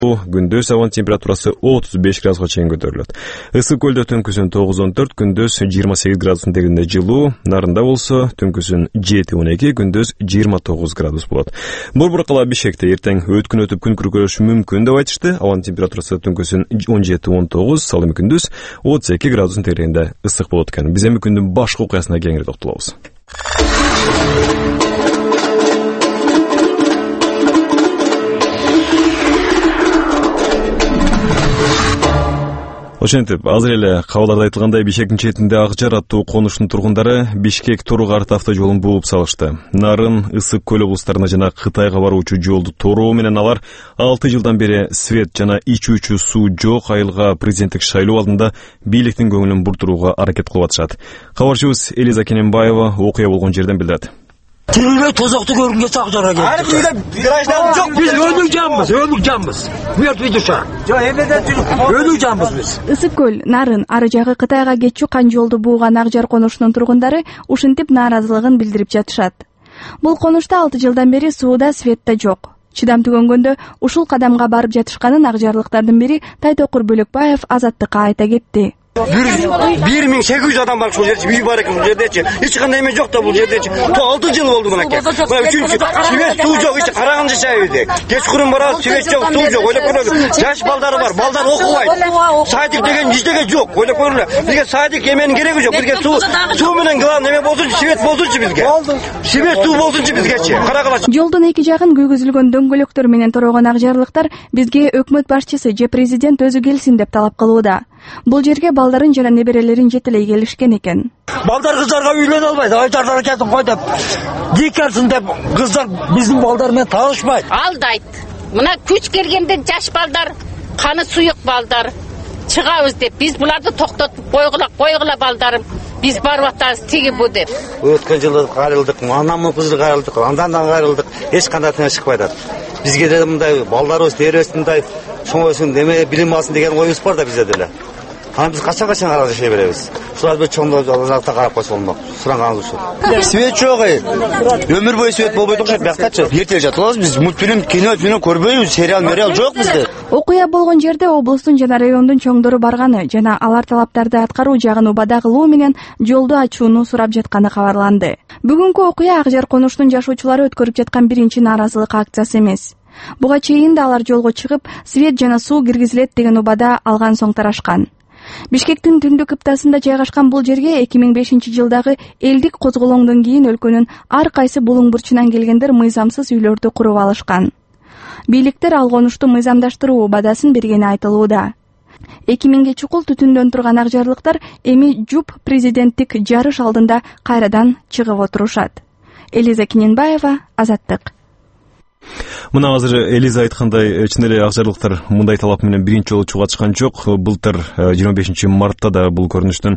Күндүз абанын температурасы 35 градуска чейин көтөрүлөт. Ысык көлдө түнкүсүн 9-14, күндүз 28 градустун тегеринде жылуу, нарында болсо түнкүсүн 7-12, күндүз 29 градус болот. Борбор кала Бишкекте эртең өткүн өтүп күн күркүрөшү мүмкүн деп айтышты. Абанын температурасы түнкүсүн 17-19, ал эми күндүз 32 градустун тегеринде ысык болот экен. Биз эми күндүн башкы окуясына кеңири токтолобуз. Ошентип, азыр эле кабарларда айтылгандай Бишкектин четинде Акжар аттуу конуштун тургундары Бишкек-Тору-Карт автожолун бууп салышты. Нарын, Ысык көл облустарына жана Кытайга баруучу жолду тороо менен алар 6 жылдан бери свет жана ичүүчү суу жок айылга президенттик шайлоо алдында бийликтин көңүлүн буртурууга аракет кылып атышат. Кабарчыбыз Элиза Кененбаева окуя болгон жерден билдирет. Тирилей тозокту көргөнгө Акжарга келдик. Ар бирде граждан жок. Биз өлүк жанбыз. Мертвый душа. Жок, эмнеден жүрүп өлүк жанбыз биз. Ысык көл, Нарын, ары жагы Кытайга кетчү кан жолду бууган Акжар конушунун тургундары ушинтип нааразылыгын билдирип жатышат. Бул конушта 6 жылдан бери сууда свет да жок. Чыдам түгөнгөндө ушул кадамга барып жатышканын акжарлыктардын бири Тайтокур Бөлөкбаев Азаттыкка айта кетти. 1800 адам бар ушул жерде, үй бар экен бул жердечи. Эч кандай эме жок да бул жердечи. 6 жыл болду мынакей. Мына үчүнчү свет суу жок, ич караган жашайбыз. Кечкурун барабыз, свет жок, суу жок. Ойлоп көрөлү. Жаш балдары бар, балдар окубайт. Садик деген эчтеке жок. Ойлоп көрөлү. Бизге садик эменин кереги жок. Бизге суу менен главный эме болсунчу, свет болсунчу бизге. Свет суу болсунчу бизгечи. Карагылачы. Жолдун эки жагын күйгүзүлгөн дөңгөлөктөр менен торогон акжарлыктар бизге өкмөт башчысы же президент өзү келсин деп талап кылууда. Бул жерге балдарын жана неберелерин жетелей келишкен экен. Балдар кыздарга үйлөнө албайт. Айтарлар кетин кой деп. Дикерсин деп кыздар биздин балдар менен таанышпайт. Алдайт. Мына күч келгенде жаш балдар, каны суюк балдар чыгабыз деп биз буларды токтотуп койгула балдарым. Биз барып атабыз тиги бу деп. Өткөн жылы кайрылдык, анамын кызы кайрылдык, андан кайрылдык. Эч кандай тыныч чыкпайт. Бизге деле мындай балдарыбыз тербесин мындай чоңойсун, неме билим алсын деген оюбуз бар да бизде деле. Анан биз качан карап жашай беребиз. Ушулар бир чоңдоп жакта карап койсо болмок. Сураганыбыз ушул. Свет жок. Өмүр бою свет болбойт окшойт бияктачы. Эртеле жатып алабыз биз. Мультфильм, кино көрбөйбүз, сериал жок бизде. Окуя болгон жерде облустун жана райондун чоңдору барганы жана алар талаптарды аткаруу жагын убада кылуу менен жолду ачууну сурап жатканы кабарланды. Бүгүнкү окуя Акжар конуштун жашоочулары өткөрүп жаткан биринчи нааразылык акциясы эмес. Буга чейин да алар жолго чыгып, свет жана суу киргизилет деген убада алган соң тарашкан. Бишкектин түндүк кыптасында жайгашкан бул жерге 2005 жылдагы элдик козголоңдон кийин өлкөнүн ар кайсы булуң бурчунан келгендер мыйзамсыз үйлөрдү куруп алышкан. Бийликтер ал конушту мыйзамдаштыруу убадасын бергени айтылууда. 2000 чукул түтүндөн турган акжарлыктар эми жуп президенттик жарыш алдында кайрадан чыгып отурушат. Элиза Кененбаева, Азаттык. Мына азыр Элиза айткандай, чын эле акжарлыктар мындай талап менен биринчи жолу чыгып атышкан жок. Былтыр 25 мартта да бул конуштун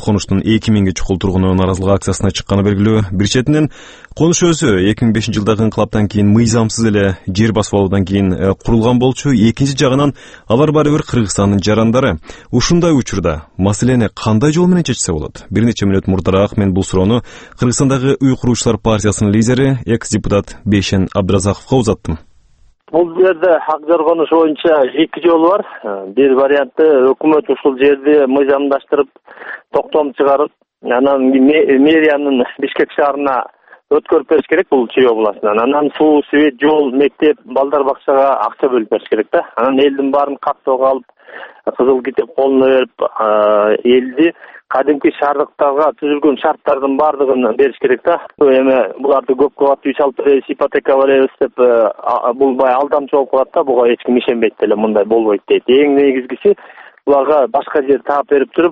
2000 чукул тургуну нааразылык акциясына чыкканы белгилүү. Бир четинен конуш өзү 2005 жылдагы инкылаптан кийин мыйзамсыз эле жер басып алуудан кийин курулган болчу. Экинчи жагынан алар баары бир Кыргызстандын жарандары. Ушундай учурда маселени кандай жол менен чечсе болот? Бир нече мүнөт мурдараак мен бул суроону Кыргызстандагы Уй куруучулар партиясынын лидери, экс-депутат Бейшен Абдыразаковго узаттым. Бул жерде Акжар конушу боюнча эки жол бар. Бир варианты өкмөт ушул жерди мыйзамдаштырып, токтом чыгарып, анан мэриянын Бишкек шаарына өткөрүп бериш керек бул Чүй областынан. Анан суу, свет, жол, мектеп, балдар бакчага акча бөлүп бериш керек да. Анан элдин баарын каттоого алып, кызыл китеп колуна берип, элди кадимки шаардыктарга түзүлгөн шарттардын баардыгын бериш керек да. Эми буларды көп кабаттуу үй салып беребиз, ипотека беребиз деп бул бай алдамчы болуп калат да. Буга эч ким ишенбейт деле, мындай болбойт дейт. Эң негизгиси буларга башка жер таап берип туруп,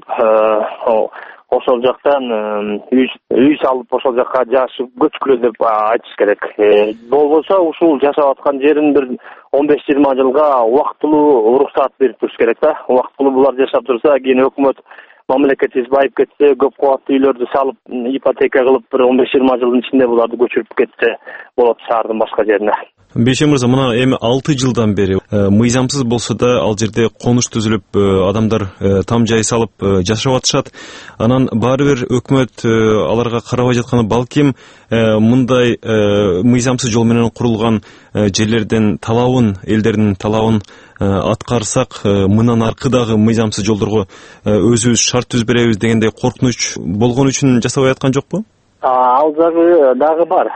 ошол жактан үй салып ошол жакка жашып көчкүлө деп айтыш керек. Болбосо ушул жашап аткан жерин бир 15-20 жылга убактылуу уруксаат берип туруш керек да. Убактылуу булар жашап турса, кийин өкмөт мамлекетибиз байып кетсе, көп кабаттуу үйлөрдү салып, ипотека кылып, бир 15-20 жылдын ичинде буларды көчүрүп кетсе болот шаардын башка жерине. Бейшен мырза, мына эми 6 жылдан бери мыйзамсыз болсо да ал жерде конуш түзүлүп, адамдар там жай салып жашап атышат. Анан баары бир өкмөт аларга карабай жатканы балким мындай мыйзамсыз жол менен курулган жерлерден талабын, элдердин талабын аткарсак, мындан аркы дагы мыйзамсыз жолдорго өзүбүз шарт түзүп беребиз дегендей коркунуч болгон үчүн жасабай аткан жокпу? Ал жагы дагы бар,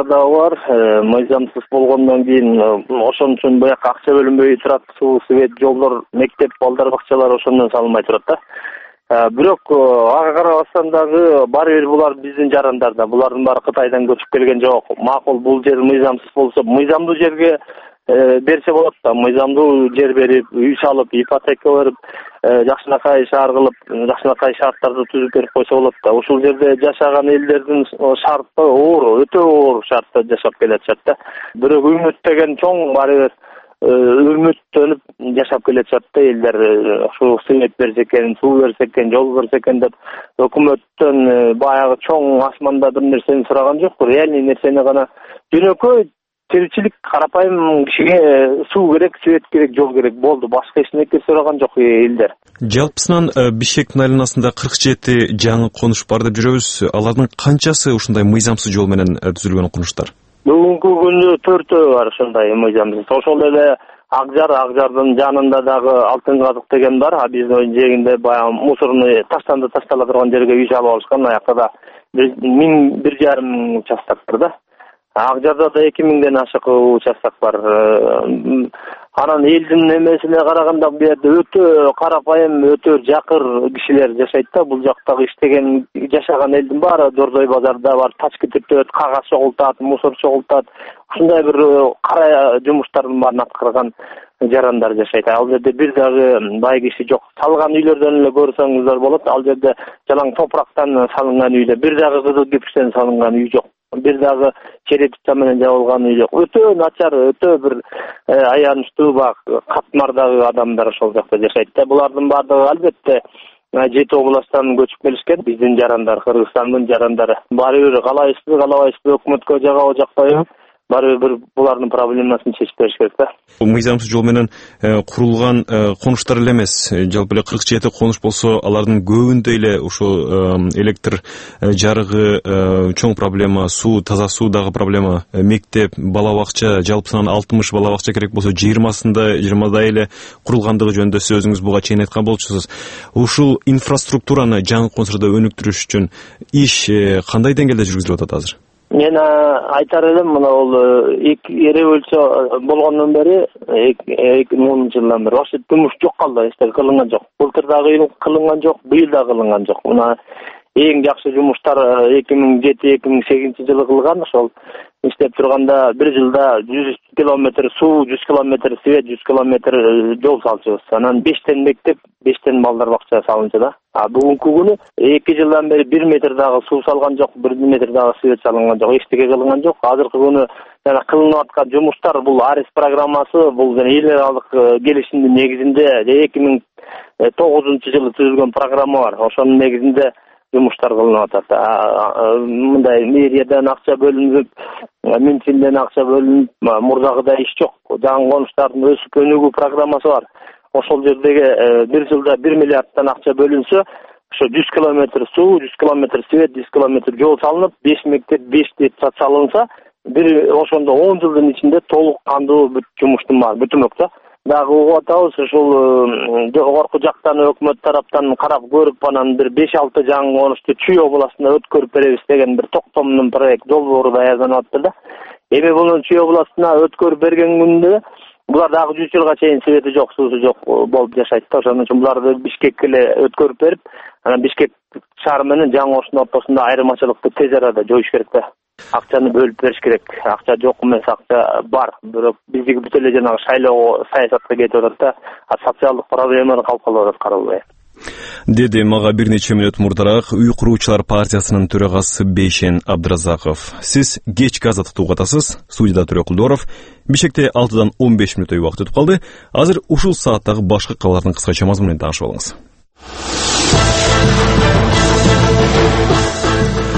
мыйзамсыз болгондон кийин ошон үчүн буяка акча бөлүнбөй турат, суу, свет, жолдор, мектеп, балдар бакчалары ошондон салынбай турат да. Бирок ага карабастан дагы баары бир булар биздин жарандарда, булардын баары Кытайдан көчүп келген жок. Макул, бул жер мыйзамсыз болсо, мыйзамдуу жерге берсе болот да, мыйзамдуу жер берип, үй салып, ипотека берип, жакшынакай шаар кылып, жакшынакай шарттарды түзүп берип койсо болот да. Ушул жерде жашаган элдердин шарты оор, өтө оор шартта жашап келатышат да. Бирок үмүт деген чоң баары бир үмүттөнүп жашап келатышат да элдер. Ушу свет берсе экен, суу берсе экен, жол берсе экен деп өкмөттөн баягы чоң асманда бир нерсени сураган жокпу, реальный нерсени гана, жөнөкөй тиричилик, карапайым кишиге суу керек, свет керек, жол керек, болду. Башка эч нерсе сураган жок элдер. Жалпысынан Бишкектин айланасында 47 жаңы конуш бар деп жүрөбүз. Алардын канчасы ушундай мыйзамсыз жол менен түзүлгөн конуштар? Бүгүнкү күндө 4 бар ушундай мыйзамсыз. Ошол эле Акжардын жанында дагы Алтын Казык деген бар. Биздин жегинде баягы мусорный таштала турган жерге үй салып алышкан. Аякта да 1,5 участок бар да. Акжарда да 2000ден ашык участок бар. Анан элдин эмесине караганда бу жерде өтө карапайым, өтө жакыр кишилер жашайт да. Бул жактагы иштеген, жашаган элдин баары Дордой базарда бар, тачки түртөт, кагаз чогултат, мусор чогултат. Ушундай бир кара жумуштардын баарын аткарган жарандар жашайт. Ал жерде бир дагы бай киши жок. Салган үйлөрдөн эле көрсөңүздөр болот. Ал жерде жалаң топурактан салынган үйлөр, бир дагы кызыл кирпичтен салынган үй жок. Бир дагы черепица менен жабылган үй жок. Өтө начар, өтө бир аянычтуу катмардагы адамдар ошол жакта жашайт да. Булардын баардыгы албетте 7 областтан көчүп келишкен. Биздин жарандар, Кыргызстандын жарандары. Баары бир калабайсызбы өкмөткө жагабы жакпайбы? Баары бир булардын проблемасын чечип бериш керек да. Мыйзамсыз жол менен курулган конуштар эле эмес, жалпы эле 47 конуш болсо, алардын көбүндө эле ошо электр жарыгы чоң проблема, суу, таза суу дагы проблема, мектеп, бала бакча, жалпысынан 60 бала бакча керек болсо 20 эле курулгандыгы жөнүндө сиз өзүңүз буга чейин айткан болчусуз. Ушул инфраструктураны жаңы конусда өнүктүрүш үчүн иш кандай деңгээлде жүргүзүлүп атат азыр? Мен айтар элем, мына бул революция болгондон бери 2010-жылдан бери ошо жумуш жок калды, эч кылынган жок. Былтыр дагы кылынган жок, быйыл да кылынган жок. Мына эң жакшы жумуштар 2007-2008 жылы кылган. Ошол иштеп турганда бир жылда 100 километр суу, 100 километр свет, 100 километр жол салчубуз. Анан 5тен мектеп, 5тен балдар бакча салынчу да. Бүгүнкү күнү 2 жылдан бери 1 метр дагы суу салган жок, 1 метр дагы свет салынган жок, эчтеке кылынган жок. Азыркы күнү жана кылынып аткан жумуштар бул АРЕС программасы, бул эл аралык келишимдин негизинде 2009-жылы түзүлгөн программа бар. Ошонун негизинде жумуштар кылынып атат. Мындай мэриядан акча бөлүнүп, Минфинден акча бөлүнүп, мурдагыдай иш жок. Жаңы конуштардын өсүп өнүгүү программасы бар. Ошол жердеги бир жылда 1 миллиардтан акча бөлүнсө, ошо 100 километр суу, 100 километр свет, 100 километр жол салынып, 5 мектеп, 5 детсад салынса, бир ошондо 10 жылдын ичинде толук кандуу жумуштун баары бүтүмөк да. Дагы угуп атабыз, ушул жогорку жактан өкмөт тараптан карап көрүп, анан бир 5-6 жаңы конушту Чүй областына өткөрүп беребиз деген бир токтомдун проект долбоору даярданып атты да. Эми буну Чүй областына өткөрүп берген күндө булар дагы 100 жылга чейин свети жок, суусу жок болуп жашайт да. Ошон үчүн буларды Бишкекке эле өткөрүп берип, анан Бишкек шаар менен жаңы конуштун ортосунда айырмачылыкты тез арада жоюш керек да. Акчаны бөлүп бериш керек. Акча жок эмес, акча бар. Бирок биздики бүт эле жанагы шайлоо саясатка кетип атат да. Социалдык проблемалар калкалап атат, каралбай. Деди мага бир нече мүнөт мурдараак Үй куруучулар партиясынын төрагасы Бейшен Абдыразаков. Сиз кечки азаттыкты угуп атасыз. Студияда Төрө Кулдоров. Бишкекте 6-дан 15 мүнөт убакыт өтүп калды. Азыр ушул сааттагы башка кабарлардын кыскача мазмунун таанышып алыңыз.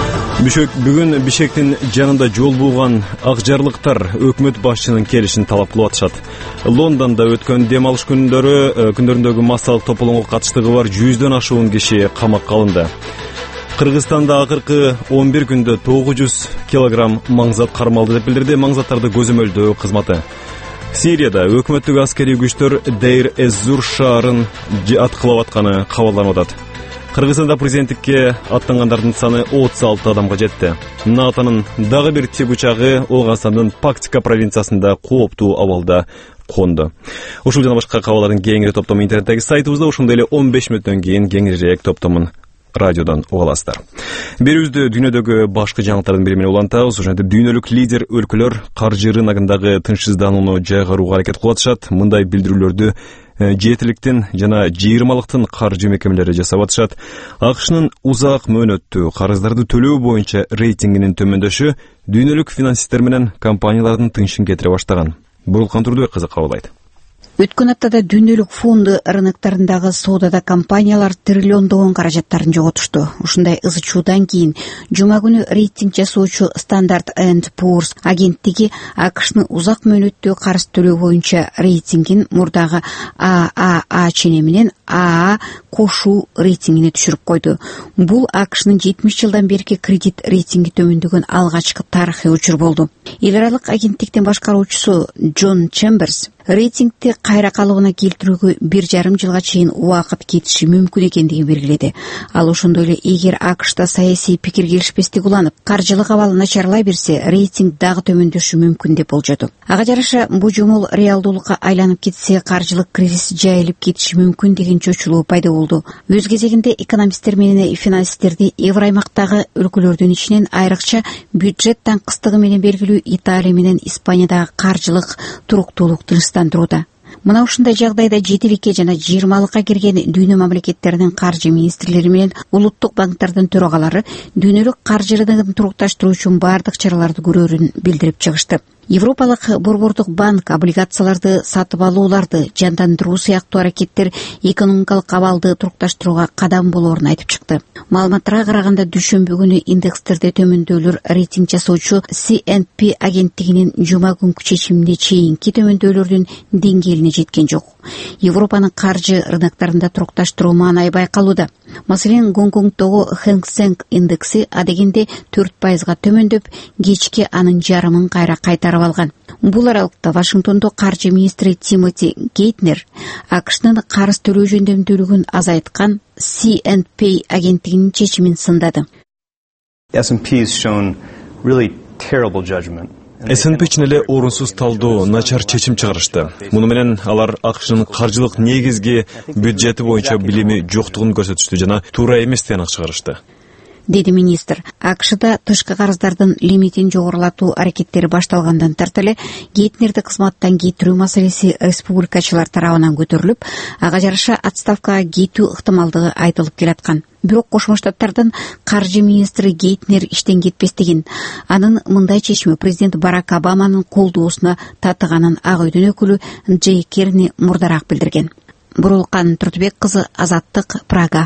Бүгүн Бишкектин жанында жол булган акжарлыктар өкмөт башчынын келишин талап кылып атышат. Лондондо өткөн дем алыш күндөрүндөгү массалык тополоңго катыштыгы бар 100дөн ашуун киши камакка алынды. Кыргызстанда акыркы 11 күндө 900 килограмм маңзат кармалды деп билдирди маңзаттарды көзөмөлдөө кызматы. Сирияда өкмөттүк аскерий күчтөр Дейр-эз-Зур шаарын аткылап атканы кабарланып атат. Кыргызстанда президенттикке аттангандардын саны 36 адамга жетти. НАТОнун дагы бир тигучагы Оогастандын Пактика провинциясында кооптуу абалда конду. Ушул жана башка кабарлардын кеңири топтому интернеттеги сайтыбызда, ошондой эле 15 мүнөттөн кийин кеңирээк топтомун радиодон уга аласыздар. Берүүбүздү дүйнөдөгү башкы жаңылыктардын бири менен улантабыз. Ошентип дүйнөлүк лидер өлкөлөр каржы рыногундагы тынчсызданууну жайгарууга аракет кылып атышат. Мындай билдирүүлөрдү жетиликтин жана жыйырмалыктын каржы мекемелери жасап атышат. АКШнын узак мөөнөттүү карыздарды төлөө боюнча рейтингинин төмөндөшү дүйнөлүк финансисттер менен компаниялардын тынчын кетире баштаган. Бурулкан Турдубек кызы кабарлайт. Өткөн аптада дүйнөлүк фонду рыноктарындагы соодада компаниялар триллиондогон каражаттарын жоготушту. Ушундай ызычуудан кийин жума күнү рейтинг жасоочу Standard & Poor's агенттиги АКШнын узак мөөнөттүү карыз төлөө боюнча рейтингин мурдагы ААА чене менен АА кошуу рейтингине түшүрүп койду. Бул АКШнын 70 жылдан берки кредит рейтинги төмөндөгөн алгачкы тарыхый учур болду. Эл аралык агенттиктин башкаруучусу Джон Чемберс рейтингти кайра калыбына келтирүүгө 1,5 жылга чейин убакыт кетиши мүмкүн экендигин белгиледи. Ал ошондой эле эгер АКШта саясий пикир келишпестик уланып, каржылык абалы начарлай берсе, рейтинг дагы төмөндөшү мүмкүн деп болжоду. Ага жараша божомол реалдуулукка айланып кетсе, каржылык кризис жайылып кетиши мүмкүн деген чочулуу пайда болду. Өз кезегинде экономисттер менен финансисттерди Евроаймактагы өлкөлөрдүн ичинен айрыкча бюджет таңкыстыгы менен белгилүү Италия менен Испаниядагы каржылык туруктуулук тынчтандырууда. Мына ушундай жагдайда жетиликке жана жыйырмалыкка кирген дүйнө мамлекеттеринин каржы министрлери менен улуттук банктардын төрагалары дүйнөлүк каржы рыногун турукташтыруу үчүн бардык чараларды көрөрүн билдирип чыгышты. Европалык борбордук банк облигацияларды сатып алууларды жандандыруу сыяктуу аракеттер экономикалык абалды турукташтырууга кадам болоорун айтып чыкты. Маалыматтарга караганда дүйшөмбү күнү индекстерде төмөндөөлөр рейтинг жасоочу CNP агенттигинин жума күнкү чечиминде чейинки төмөндөөлөрдүн деңгээлине жеткен жок. Европанын каржы рыноктарында турукташтыруу маанай байкалууда. Маселен, Гонконгдогу Hang Seng индекси адегенде 4%га төмөндөп, кечки анын жарымын кайра кайтарып алган. Бул аралыкта Вашингтондо каржы министри Тимоти Гейтнер АКШнын карыз төлөө жөндөмдүүлүгүн азайткан CNP агенттигинин чечимин сындады. S&P үчүн эле орунсуз талдоо, начар чечим чыгарышты. Муну менен алар АКШнын каржылык негизги бюджети боюнча билими жоктугун көрсөтүштү жана туура эмес тыянак чыгарышты, деди министр. АКШда тышкы карыздардын лимитин жогорулатуу аракеттери башталгандан тартып Гейтнерди кызматтан кетирүү маселеси республикачылар тарабынан көтөрүлүп, ага жараша отставкага кетүү ыктымалдыгы айтылып келаткан. Бирок Кошмо Штаттардын каржы министри Гейтнер иштен кетпестигин, анын мындай чечими президент Барак Обаманын колдоосуна татыганын Ак үйдүн өкүлү Джей Керни мурдараак билдирген. Бурулкан Турдубек кызы, Азаттык, Прага.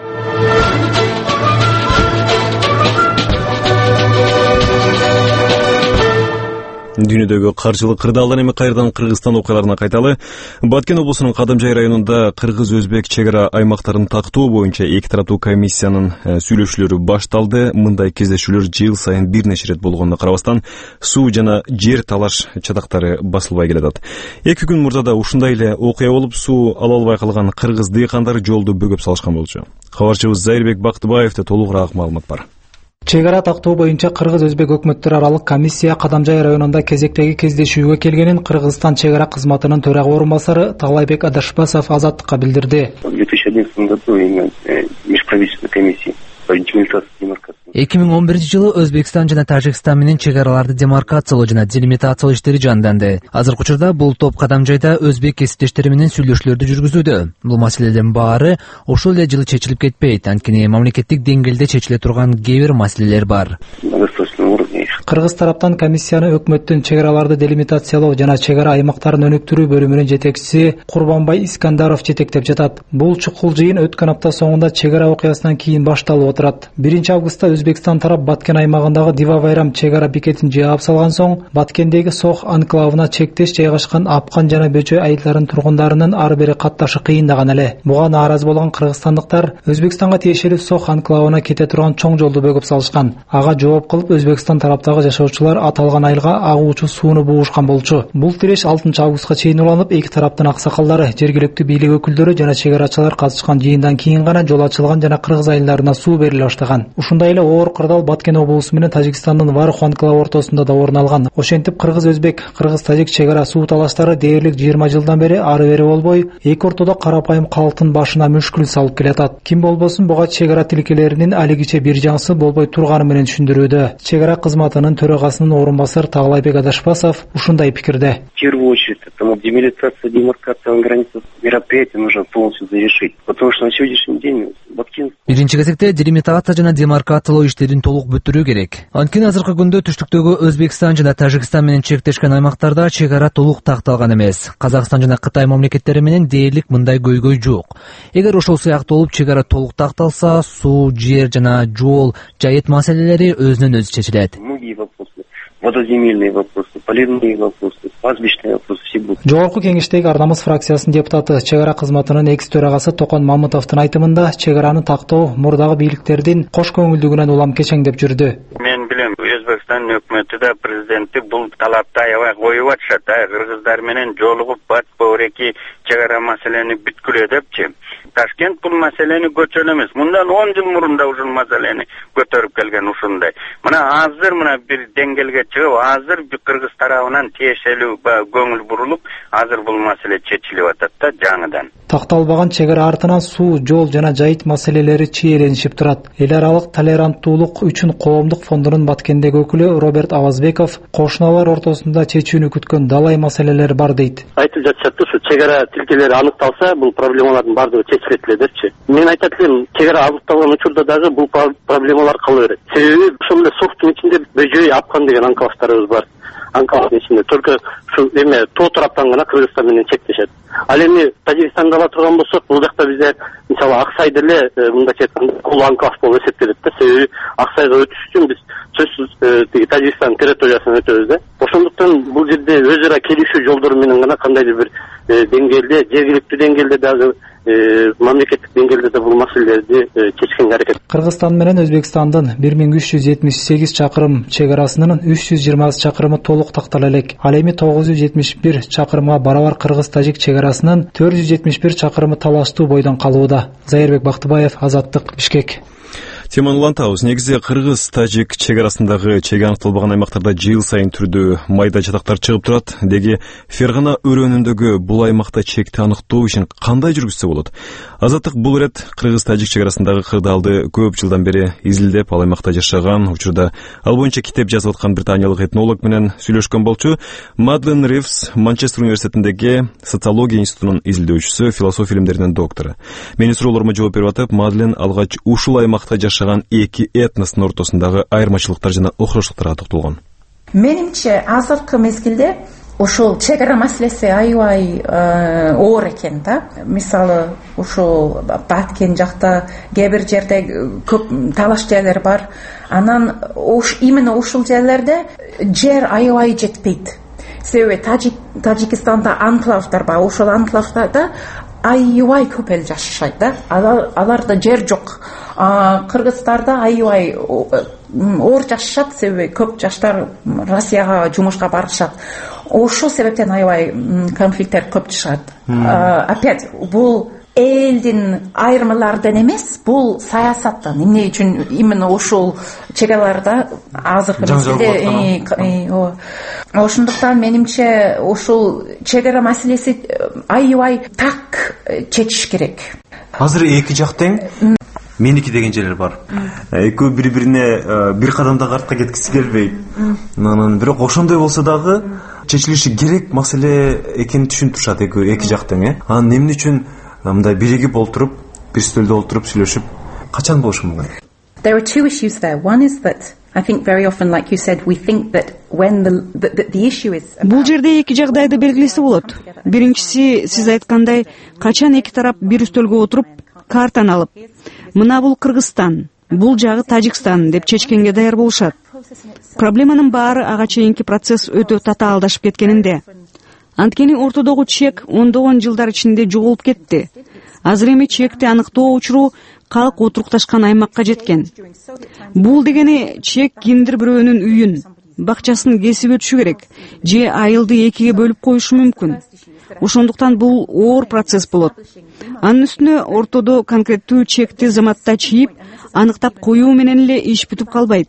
Дүйнөдөгү каржылык кырдаалдан эми кайрадан Кыргызстан окуяларына кайталы. Баткен облусунун Кадамжай районунда кыргыз-өзбек чек ара аймактарын тактоо боюнча эки тараптуу комиссиянын сүйлөшүүлөрү башталды. Мындай кездешүүлөр жыл сайын бир нече ирет болгонуна карабастан, суу жана жер талаш чатактары басылбай келатат. 2 күн мурда да ушундай эле окуя болуп, суу ала албай калган кыргыз дыйкандары жолду бөгөп салышкан болчу. Кабарчыбыз Зайырбек Бактыбаевде толугураак маалымат бар. Чек ара тактоо боюнча кыргыз-өзбек өкмөттөр аралык комиссия Кадамжай районунда кезектеги кездешүүгө келгенин Кыргызстан чек ара кызматынын төрага орун басары Таалайбек Адашбасов Азаттыкка билдирди. В 2011 году именно межправительственной комиссии по демаркации. 2011 жылы Өзбекстан жана Тажикстан менен чек араларды демаркациялоо жана делимитациялоо иштери жанданды. Азыркы учурда бул топ Кадамжайда өзбек кесиптештери менен сүйлөшүүлөрдү жүргүзүүдө. Бул маселелердин баары ошол эле жылы чечилип кетпейт, анткени мамлекеттик деңгээлде чечиле турган кээ бир маселелер бар. Кыргыз тараптан комиссияны өкмөттүн чек араларды делимитациялоо жана чек ара аймактарын өнүктүрүү бөлүмүнүн жетекчиси Курбанбай Искандаров жетектеп жатат. Бул чукул жыйын өткөн апта соңунда чек ара окуясынан кийин башталып отурат. 1-августта Өзбекстан тарап Баткен аймагындагы Дива Байрам чек ара бекетин жаап салган соң Баткендеги Сох анклавына чектеш жайгашкан Апкан жана Бөчөй айылдарынын тургундарынын ары бери катташы кыйындаган эле. Буга нааразы болгон кыргызстандыктар Өзбекстанга тиешелүү Сох анклавына кете турган чоң жолду бөгөп салышкан. Ага жооп кылып Өзбекстан тараптагы жашоочулар аталган айылга агуучу сууну буушкан болчу. Бул тиреш 6-августка чейин уланып, эки тараптын аксакалдары, жергиликтүү бийлик өкүлдөрү жана чек арачылар катышкан жыйындан кийин гана жол ачылган жана кыргыз айылдарына суу бериле баштаган. Ушундай эле оор кырдаал Баткен облусу менен Тажикстандын Варх анклавы ортосунда да орун алган. Ошентип кыргыз-өзбек, кыргыз-тажик чек ара суу талаштары дээрлик 20 жылдан бери ары бери болбой, эки ортодо карапайым калктын башына мүшкүл салып келатат. Ким болбосун буга чек ара тилкелеринин алигиче бир жаңсы болбой турганы менен түшүндүрүүдө. Чек ара кызматынын төрагасынын орун басары Таглайбек Адашбасов ушундай пикирде. В первую очередь, это демилитаризация, демаркация на границах мероприятий нужно полностью завершить. Потому что на сегодняшний день Баткен... Биринчи кезекте делимитация жана демаркациялоо иштерин толук бүтүрүү керек. Анткени азыркы күндө түштүктөгү Өзбекстан жана Тажикстан менен чектешкен аймактарда чек ара толук такталган эмес. Казакстан жана Кытай мамлекеттери менен дээрлик мындай көйгөй жок. Эгер ошол сыяктуу болуп чек ара толук такталса, суу, жер жана жол, жайыт маселелери өзүнөн өзү чечилет. Многие вопросы, водоземельные вопросы, поливные вопросы, пастбищные вопросы все будут. Жогорку кеңештеги Ардамыз фракциясынын депутаты, чек ара кызматынын экс төрагасы Токон Мамытовдун айтымында, чек араны тактоо мурдагы бийликтердин кош көңүлдүгүнөн улам кечеңдеп жүрдү. Мен билем, Өзбекстан өкмөтү да президенти бул талапты аябай коюп атышат. Кыргыздар менен жолугуп бат бөөреки чек ара маселени бүткүлө депчи. Ташкент бул маселени көчөрү эмес. Мындан 10 жыл мурун да ушул маселени көтөрүп келген ушундай. Мына азыр бир деңгээлге чыгып, азыр Кыргыз тарабынан тиешелүү көңүл бурулуп, азыр бул маселе чечилип атат да жаңыдан. Такталбаган чек ара артынан суу, жол жана жайыт маселелери чиеленишип турат. Эл аралык толеранттуулук үчүн коомдук фондунун Баткендеги өкүлү Роберт Авазбеков кошуналар ортосунда чечүүнү күткөн далай маселелер бар дейт. Айтып жатышат, ушу чек ара тилкелери аныкталса, бул проблемалардын бардыгы чечилет эле депчи. Мен айтат элем, чек ара аныкталган учурда дагы бул проблемалар кала берет. Себеби ошол эле Софтун ичинде Бөжөй, Апкан деген анклавдарыбыз бар. Анклавдын ичинде только ушу тоо тараптан гана Кыргызстан менен чектешет. Ал эми Тажикстанда ала турган болсок, бул жакта бизде мисалы Аксай деле мындайча айтканда кул анклав болуп эсептелет да. Себеби Аксайга өтүш үчүн биз сөзсүз Тажикстан территориясынан өтөбүз да. Ошондуктан бул жерде өз ара келишүү жолдору менен гана кандайдыр бир деңгээлде, жергиликтүү деңгээлде дагы мамлекеттик деңгээлде да бул маселелерди чечкенге аракет. Кыргызстан менен Өзбекстандын 1378 чакырым чек арасынын 320 чакырымы толук тактала элек. Ал эми 971 чакырымга барабар кыргыз-тажик чек арасынын 471 чакырымы талаштуу бойдон калууда. Зайырбек Бактыбаев, Азаттык, Бишкек. Теманы улантабыз. Негизи кыргыз-тажик чек арасындагы чеги аныкталбаган аймактарда жыл сайын түрдүү майда жатактар чыгып турат. Деги Фергана өрөөнүндөгү бул аймакта чекти аныктоо ишин кандай жүргүзсө болот? Азаттык бул ирет кыргыз-тажик чек арасындагы кырдаалды көп жылдан бери изилдеп, ал аймакта жашаган, учурда ал боюнча китеп жазып аткан британиялык этнолог менен сүйлөшкөн болчу. Мадлен Ривз Манчестер университетиндеги социология институтунун изилдөөчүсү, философия илимдеринин доктору. Менин суроолорума жооп берип атып, Мадлен алгач ушул аймакта жашаган эки этностун ортосундагы айырмачылыктар жана окшоштуктарга токтолгон. Менимче азыркы мезгилде ушул чек ара маселеси аябай оор экен да. Мисалы ушул Баткен жакта кээ бир жерде көп талаш жерлер бар. Анан именно ушул жерлерде жер аябай жетпейт. Себеби Тажикстанда анклавдар бар. Ошол анклавдарда аябай көп эл жашайт да. Аларда жер жок. Кыргыздарда аябай оор жашашат, себеби көп жаштар Россияга жумушка барышат. Ошол себептен аябай конфликттер көп чыгат. Опять бул элдин айырмалардан эмес, бул саясаттан. Эмне үчүн именно ошол чек араларда азыркы мезгилде ошондуктан менимче ошол чек ара маселеси аябай так чечиш керек. Азыр эки жак тең, меники деген жерлер бар. Экөө бири-бирине бир кадам да артка кеткиси келбейт. Анан бирок ошондой болсо дагы чечилиши керек маселе экенин түшүнүп турушат эки жак тең. Анан эмне үчүн мындай биригип бир стөлдө олтуруп сүйлөшүп качан болушу мүмкүн? There are two issues there. One is that I think very often, like you said, we think that when the issue is. Бул жерде эки жагдайды белгилесе болот. Биринчиси, сиз айткандай, качан эки тарап бир үстөлгө отуруп, картаны алып, мына бул Кыргызстан, бул жагы Тажикстан деп чечкенге даяр болушат. Проблеманын баары ага чейинки процесс өтө татаалдашып кеткенинде. Анткени ортодогу чек ондогон жылдар ичинде жоголуп кетти. Азыр эми чекти аныктоо учуру калк отурукташкан аймакка жеткен. Бул дегени чек кимдир бирөөнүн үйүн, бакчасын кесип өтүшү керек, же айылды экиге бөлүп коюшу мүмкүн. Ошондуктан бул оор процесс болот. Анын үстүнө ортодо конкреттүү чекти заматта чийип, аныктап коюу менен эле иш бүтүп калбайт.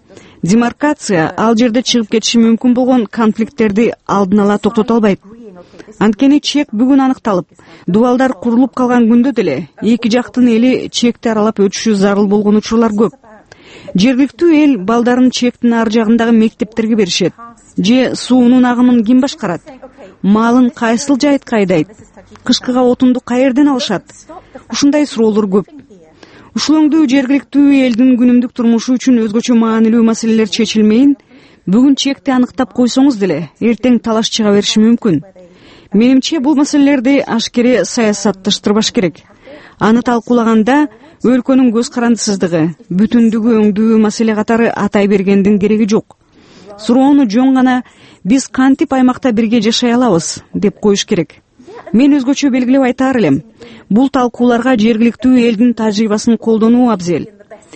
Демаркация ал жерде чыгып кетиши мүмкүн болгон конфликттерди алдын ала токтото албайт. Анткени чек бүгүн аныкталып, дубалдар курулуп калган күндө деле эки жактын эли чекти аралап өтүшү зарыл болгон учурлар көп. Жергиликтүү эл балдарын чектин ар жагындагы мектептерге беришет. Же суунун агымын ким башкарат? Малын кайсыл жайытка айдайт? Кышкыга отунду каерден алышат? Ушундай суроолор көп. Ушул өңдүү жергиликтүү элдин күнүмдүк турмушу үчүн өзгөчө маанилүү маселелер чечилмейин, бүгүн чекти аныктап койсоңуз деле, эртең талаш чыга бериши мүмкүн. Менимче бул маселелерди ашкере саясатташтырбаш керек. Аны талкуулаганда өлкөнүн көз карандысыздыгы, бүтүндүгү өңдүү маселе катары атай бергендин кереги жок. Суроону жөн гана биз кантип аймакта бирге жашай алабыз деп коюш керек. Мен өзгөчө белгилеп айтаар элем. Бул талкууларга жергиликтүү элдин тажрыйбасын колдонуу абзел.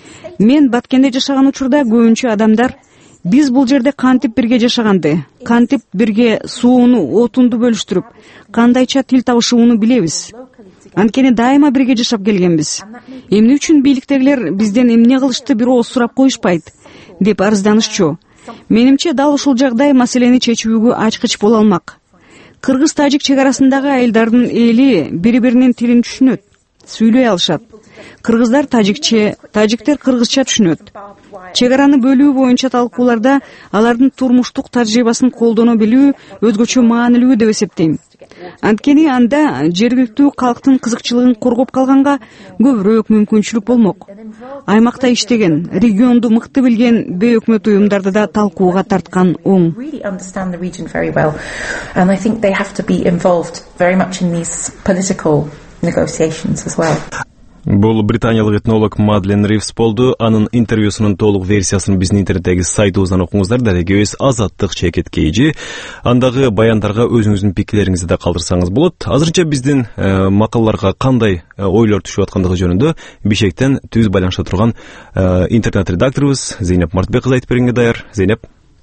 Мен Баткенде жашаган учурда көбүнчө адамдар биз бул жерде кантип бирге жашаганды, кантип бирге сууну, отунду бөлүштүрүп, кандайча тил табышууну билебиз. Анткени дайыма бирге жашап келгенбиз. Эмне үчүн бийликтегилер бизден эмне кылышты бирөө сурап коюшпайт деп арызданышчу. Менимче дал ушул жагдай маселени чечүүгө ачкыч боло алмак. Кыргыз-тажик чек арасындагы айылдардын эли бири-биринин тилин түшүнөт, сүйлөй алышат. Кыргыздар тажикче, тажиктер кыргызча түшүнөт. Чек араны бөлүү боюнча талкууларда алардын турмуштук тажрыйбасын колдоно билүү өзгөчө маанилүү деп эсептейм. Анткени анда жергиликтүү калктын кызыкчылыгын коргоп калганга көбүрөөк мүмкүнчүлүк болмок. Аймакта иштеген, регионду мыкты билген бейөкмөт уюмдарды да талкууга тарткан оң. Бул британиялык этнолог Мадлен Ривс болду. Анын интервьюсунун толук версиясын биздин интернеттеги сайтыбыздан окуңуздар. Дарегебиз Азаттык _KG. Андагы баяндарга өзүңүздүн пикирлериңизди да калтырсаңыз болот. Азырынча биздин макалаларга кандай ойлор түшүп аткандыгы жөнүндө Бишкектен түз байланышта турган интернет редакторубуз Зейнеп Мартбек кызы айтып бергенге даяр. Зейнеп.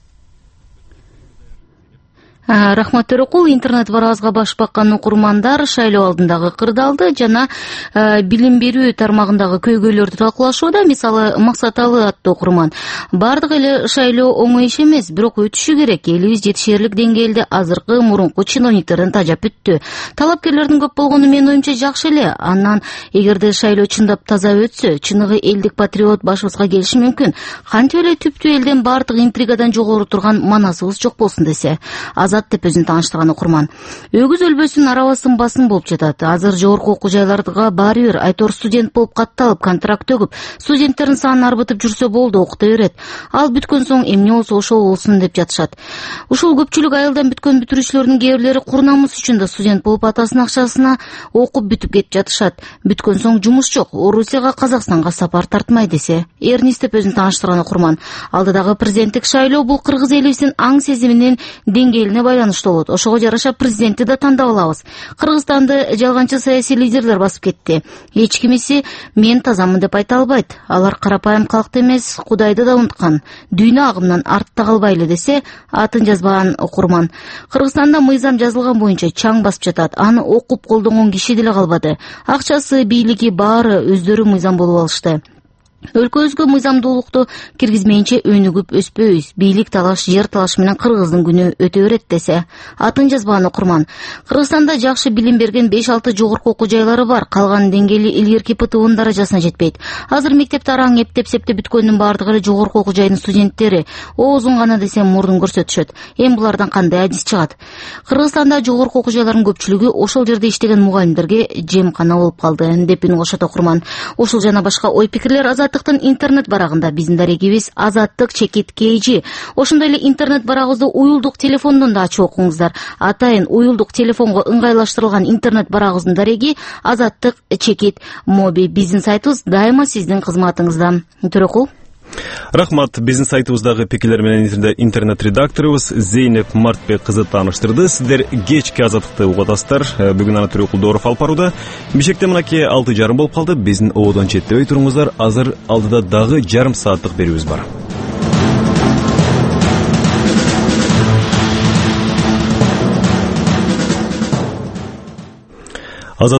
Рахмат Төрөкул. Интернет барабызга баш баккан окурмандар шайлоо алдындагы кырдаалды жана билим берүү тармагындагы көйгөйлөрдү талкуулашууда. Мисалы, Максаталы аттуу окурман: бардык эле шайлоо оңой иш эмес, бирок өтүшү керек. Элибиз жетишээрлик деңгээлде азыркы мурунку чиновниктерден тажап бүттү. Талапкерлердин көп болгону менин оюмча жакшы эле. Анан эгерде шайлоо чындап таза өтсө, чыныгы элдик патриот башыбызга келиши мүмкүн. Кантип эле түптүү элден бардык интригадан жогору турган манасыбыз жок болсун десе. Деп өзүн тааныштырган окурман: өгүз өлбөсүн арабасын басын болуп жатат. Азыр жогорку окуу жайларга баары бир айтор студент болуп катталып, контракт төгүп, студенттердин санын арбытып жүрсө болду, окута берет. Ал бүткөн соң эмне болсо ошол болсун деп жатышат. Ушул көпчүлүк айылдан бүткөн бүтүрүүчүлөрдүн кээ бирлери курнамыс үчүн да студент болуп атасынын акчасына окуп бүтүп кетип жатышат. Бүткөн соң жумуш жок, Орусияга, Казакстанга сапар тартмай десе. Эрнис деп өзүн тааныштырган окурман: алдыдагы президенттик шайлоо бул кыргыз элибиздин аң сезиминин деңгээлине байланыштуу болот. Ошого жараша президентти да тандап алабыз. Кыргызстанды жалганчы саясий лидерлер басып кетти. Эч кимиси мен тазамын деп айта албайт. Алар карапайым калкты эмес, Кудайды да унуткан. Дүйнө агымынан артта калбайлы десе, атын жазбаган окурман. Кыргызстанда мыйзам жазылган боюнча чаң басып жатат. Аны окуп колдонгон киши деле калбады. Акчасы, бийлиги баары өздөрү мыйзам болуп алышты. Өлкөбүзгө мыйзамдуулукту киргизмейинче өнүгүп өспөйбүз. Бийлик талаш, жер талаш менен кыргыздын күнү өтө берет десе. Атын жазбаган окурман: Кыргызстанда жакшы билим берген 5-6 жогорку окуу жайлары бар. Калган деңгээли илгерки ПТУнун даражасына жетпейт. Азыр мектепте араң эптеп бүткөндүн бардыгы эле жогорку окуу жайдын студенттери. Оозун гана десем мурдун көрсөтүшөт. Эми булардан кандай адис чыгат? Кыргызстанда жогорку окуу жайлардын көпчүлүгү ошол жерде иштеген мугалимдерге жемкана болуп калды деп үн кошот окурман. Ушул жана башка ой пикирлер Азаттык Азаттыктын интернет барагында биздин дарегибиз Азаттык чекит KG. Ошондой эле интернет барагыбызды уюлдук телефондон да ачып окуңуздар. Атайын уюлдук телефонго ыңгайлаштырылган интернет барагыбыздын дареги Азаттык чекит моби. Биздин сайтыбыз дайыма сиздин кызматыңызда. Төрөкул. Рахмат. Биздин сайтыбыздагы пикирлер менен интернет редакторубуз Зейнеп Мартбек кызы тааныштырды. Сиздер кечки Азаттыкты угатасыздар. Бүгүн аны Төрөкул Дооров алып барууда. Бишкекте мынакей 6:30 болуп калды. Биздин ободон четтебей туруңуздар. Азыр алдыда дагы жарым сааттык берүүбүз бар.